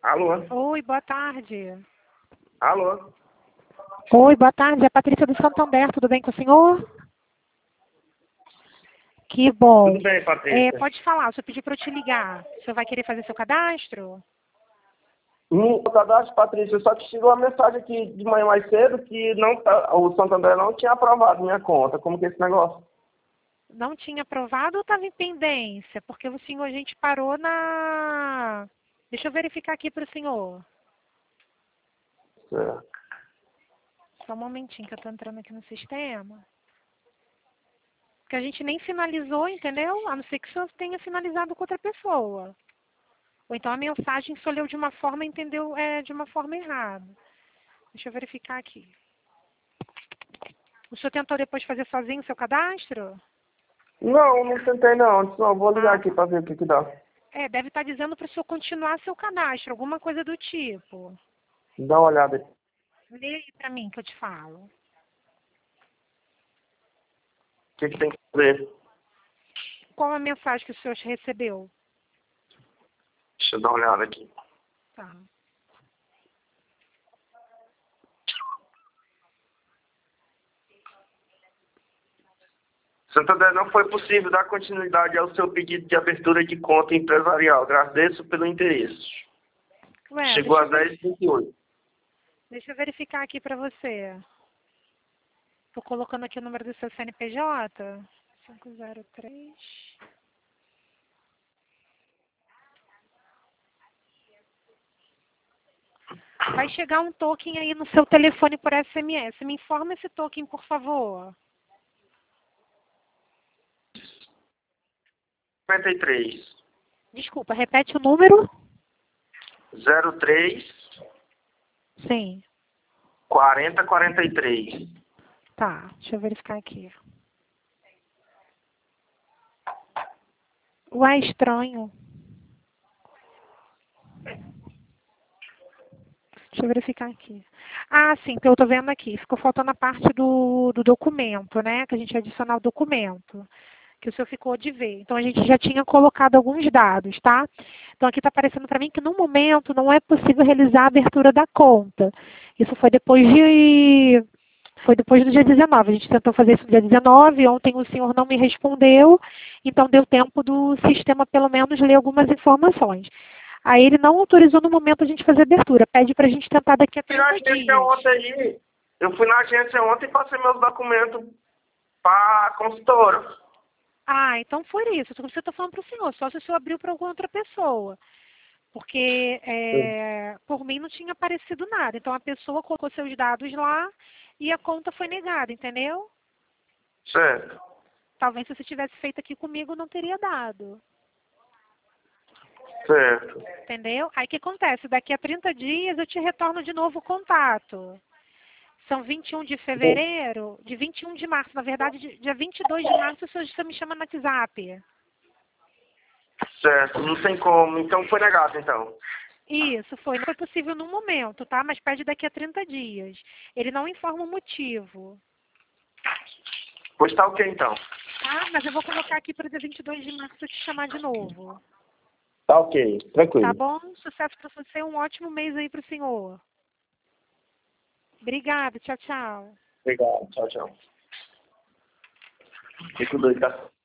Alô? Oi, boa tarde. Alô? Oi, boa tarde. É a Patrícia do Santander. Tudo bem com o senhor? Que bom. Tudo bem, Patrícia? Pode falar. O senhor pediu para eu te ligar. O senhor vai querer fazer seu cadastro? No cadastro, Patrícia, só que chegou a mensagem aqui de manhã mais cedo que o Santander não tinha aprovado minha conta. Como que é esse negócio? Não tinha aprovado ou estava em pendência? Porque o senhor, a gente parou na... Deixa eu verificar aqui para o senhor. Certo. Só um momentinho que eu estou entrando aqui no sistema. Porque a gente nem finalizou, entendeu? A não ser que o senhor tenha finalizado com outra pessoa. Ou então a mensagem só leu de uma forma e entendeu de uma forma errada. Deixa eu verificar aqui. O senhor tentou depois fazer sozinho o seu cadastro? Não tentei não. Disse, não, vou ligar Ah, aqui para ver o que que dá. deve estar dizendo para o senhor continuar seu cadastro, alguma coisa do tipo. Dá uma olhada aí. Lê aí para mim que eu te falo. O que que tem que fazer? Qual a mensagem que o senhor recebeu? Deixa eu dar uma olhada aqui. Tá. Santander, não foi possível dar continuidade ao seu pedido de abertura de conta empresarial. Agradeço pelo interesse. Ué, Chegou às 10h28. deixa eu verificar aqui para você. Estou colocando aqui o número do seu CNPJ. 503. Vai chegar um token aí no seu telefone por SMS. Me informa esse token, por favor. 53. Desculpa, repete o número? 03 Sim. 4043. Tá, deixa eu verificar aqui. Ué, estranho. Deixa eu verificar aqui. Ah, sim, então eu tô vendo aqui. Ficou faltando a parte do documento, né? Que a gente adicionar o documento. Que o senhor ficou de ver. Então a gente já tinha colocado alguns dados, tá? Então aqui está aparecendo para mim que no momento não é possível realizar a abertura da conta. Isso foi depois do dia 19. A gente tentou fazer isso no dia 19. Ontem o senhor não me respondeu. Então deu tempo do sistema pelo menos ler algumas informações. Aí ele não autorizou no momento a gente fazer a abertura. Pede para a gente tentar daqui a Fui na 30 agência dias. ontem aí. Eu fui na agência ontem e passei meus documentos para a consultora. Ah, então foi isso. Você está falando para o senhor. Só se o senhor abriu para alguma outra pessoa. Porque por mim não tinha aparecido nada. Então a pessoa colocou seus dados lá e a conta foi negada, entendeu? Certo. Talvez se você tivesse feito aqui comigo não teria dado. Certo. Entendeu? Aí o que acontece? Daqui a 30 dias eu te retorno de novo o contato. São 21 de fevereiro, de 21 de março. Na verdade, dia 22 de março, você me chama no WhatsApp. Certo. Não tem como. Então foi negado, então. Isso, foi. Não foi possível no momento, tá? Mas pede daqui a 30 dias. Ele não informa o motivo. Pois tá ok, então. Tá? Mas eu vou colocar aqui para dia 22 de março te chamar de novo. Tá ok. Tá Tranquilo. bom? Sucesso para você. Um ótimo mês aí para o senhor. Obrigada. Tchau, tchau. Obrigado. Tchau, tchau. Fico doido, tá?